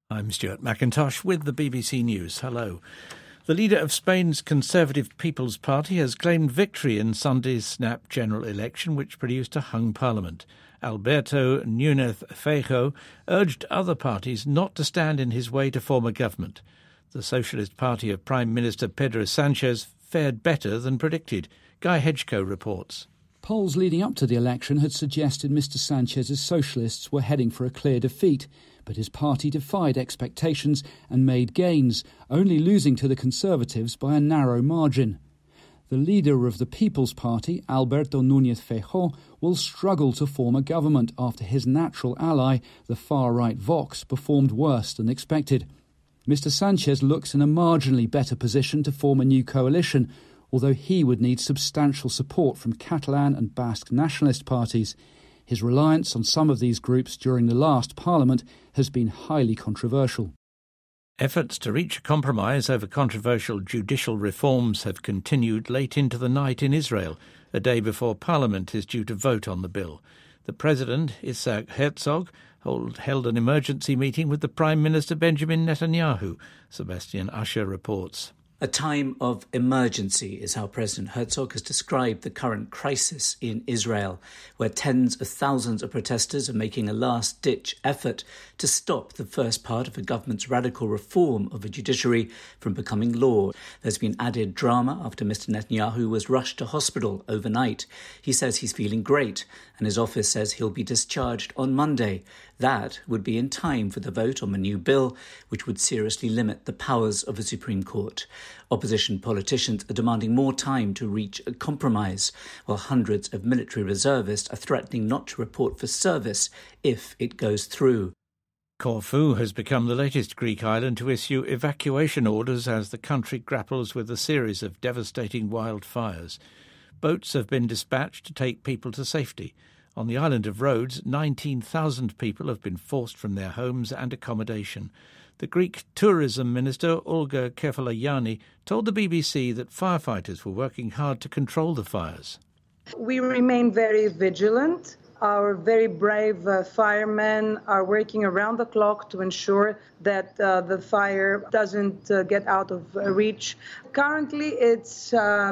I'm Stuart McIntosh with the BBC News. Hello. The leader of Spain's Conservative People's Party has claimed victory in Sunday's snap general election, which produced a hung parliament. Alberto Núñez Feijóo urged other parties not to stand in his way to form a government. The Socialist Party of Prime Minister Pedro Sanchez fared better than predicted. Guy Hedgecoe reports. Polls leading up to the election had suggested Mr Sanchez's socialists were heading for a clear defeat, but his party defied expectations and made gains, only losing to the Conservatives by a narrow margin. The leader of the People's Party, Alberto Núñez Feijóo, will struggle to form a government after his natural ally, the far-right Vox, performed worse than expected. Mr Sanchez looks in a marginally better position to form a new coalition, although he would need substantial support from Catalan and Basque nationalist parties. His reliance on some of these groups during the last parliament has been highly controversial. Efforts to reach a compromise over controversial judicial reforms have continued late into the night in Israel, a day before Parliament is due to vote on the bill. The President, Isaac Herzog, held an emergency meeting with the Prime Minister Benjamin Netanyahu, Sebastian Usher reports. A time of emergency is how President Herzog has described the current crisis in Israel, where tens of thousands of protesters are making a last-ditch effort to stop the first part of the government's radical reform of the judiciary from becoming law. There's been added drama after Mr Netanyahu was rushed to hospital overnight. He says he's feeling great, and his office says he'll be discharged on Monday. That would be in time for the vote on the new bill, which would seriously limit the powers of the Supreme Court. Opposition politicians are demanding more time to reach a compromise, while hundreds of military reservists are threatening not to report for service if it goes through. Corfu has become the latest Greek island to issue evacuation orders as the country grapples with a series of devastating wildfires. Boats have been dispatched to take people to safety. On the island of Rhodes, 19,000 people have been forced from their homes and accommodation. The Greek tourism minister, Olga Kefalogianni, told the BBC that firefighters were working hard to control the fires. We remain very vigilant. Our very brave firemen are working around the clock to ensure that the fire doesn't get out of reach. Currently, it's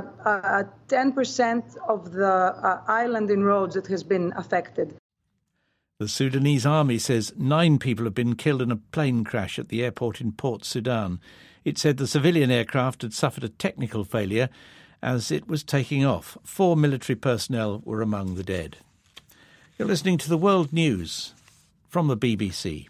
10% of the island in Rhodes that has been affected. The Sudanese army says 9 people have been killed in a plane crash at the airport in Port Sudan. It said the civilian aircraft had suffered a technical failure as it was taking off. 4 military personnel were among the dead. You're listening to the World News from the BBC.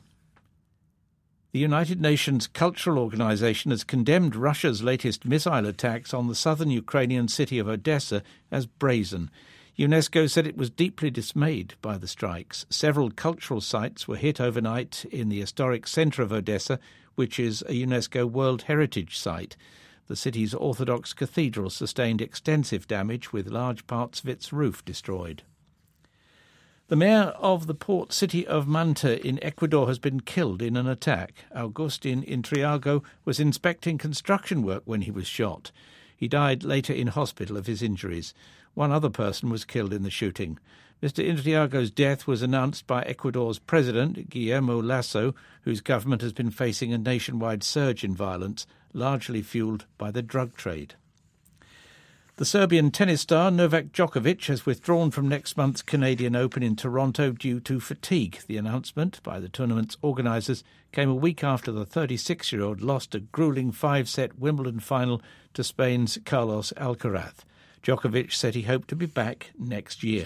The United Nations Cultural Organization has condemned Russia's latest missile attacks on the southern Ukrainian city of Odessa as brazen. UNESCO said it was deeply dismayed by the strikes. Several cultural sites were hit overnight in the historic centre of Odessa, which is a UNESCO World Heritage Site. The city's Orthodox cathedral sustained extensive damage, with large parts of its roof destroyed. The mayor of the port city of Manta in Ecuador has been killed in an attack. Agustin Intriago was inspecting construction work when he was shot. He died later in hospital of his injuries. 1 other person was killed in the shooting. Mr Intriago's death was announced by Ecuador's president, Guillermo Lasso, whose government has been facing a nationwide surge in violence, largely fuelled by the drug trade. The Serbian tennis star Novak Djokovic has withdrawn from next month's Canadian Open in Toronto due to fatigue. The announcement by the tournament's organisers came a week after the 36-year-old lost a gruelling 5-set Wimbledon final to Spain's Carlos Alcaraz. Djokovic said he hoped to be back next year.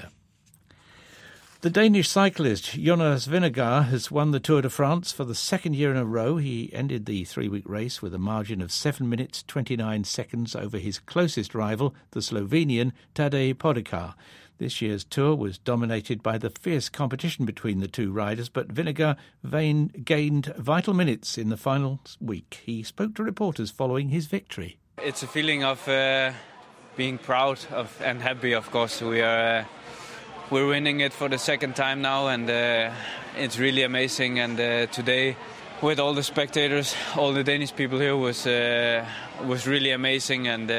The Danish cyclist Jonas Vingegaard has won the Tour de France for the second year in a row. He ended the 3-week race with a margin of 7 minutes 29 seconds over his closest rival, the Slovenian Tadej Pogačar. This year's Tour was dominated by the fierce competition between the two riders, but Vingegaard gained vital minutes in the final week. He spoke to reporters following his victory. It's a feeling of being proud of and happy, of course. We're winning it for the second time now, and it's really amazing. And today, with all the spectators, all the Danish people here, was really amazing. And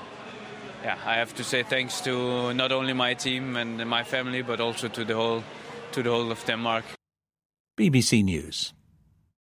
I have to say thanks to not only my team and my family, but also to the whole of Denmark. BBC News.